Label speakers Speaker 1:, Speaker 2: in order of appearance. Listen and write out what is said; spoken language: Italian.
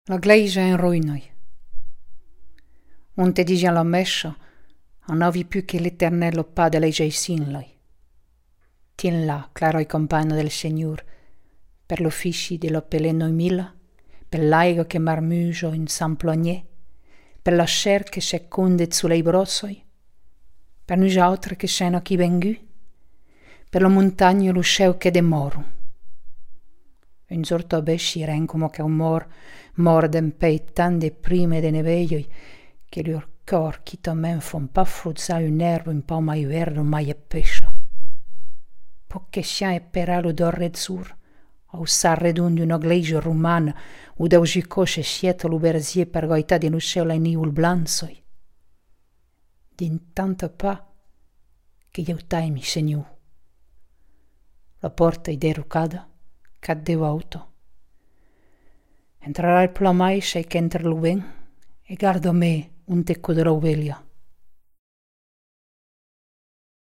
Speaker 1: La gleisa in ruinoi. On te dice la messa, non avi più che l'eternello Padre Geisinloi. Tien là, claro i compagni del Signore, per l'uffici dell'oppelè noimila, per l'aigo che marmuso in San Plognè, per la scer che seconde sulle brossoi, per noi altri che sono chi vengu, per la montagna lo sceu che demoro. Un giorno a besci ren come che un mor den pei tan de prime de neveglioi che il cor chi tamen fa un pa fruzzare un erbo un po' mai verde mai e pesce. Poche sia e per l'odore azzurro, o s'arredun di una glesia romana, o da usicosce siete l'uberzie per goità di nuscella in iul blanzoi. Din tanto pa che io taimi segnu. La porta iderucada caddeva auto. Entrerà il plamai sei che entra l'uven e guarda me un tecco della ovelia.